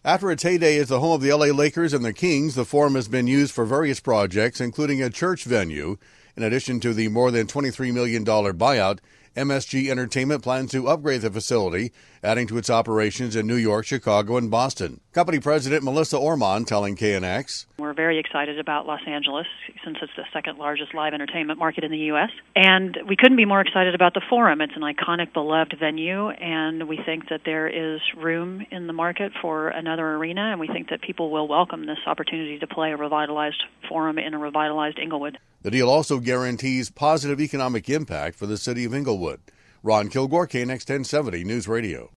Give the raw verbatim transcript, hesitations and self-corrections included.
After its heyday as the home of the L A Lakers and the Kings, the Forum has been used for various projects, including a church venue. In addition to the more than twenty-three million dollars buyout, M S G Entertainment plans to upgrade the facility, adding to its operations in New York, Chicago, and Boston. Company President Melissa Orman telling K N X, "We're very excited about Los Angeles, since it's the second largest live entertainment market in the U S, and we couldn't be more excited about the Forum. It's an iconic, beloved venue, and we think that there is room in the market for another arena, and we think that people will welcome this opportunity to play a revitalized Forum in a revitalized Inglewood." The deal also guarantees positive economic impact for the city of Inglewood. Ron Kilgore, K N X ten seventy News Radio.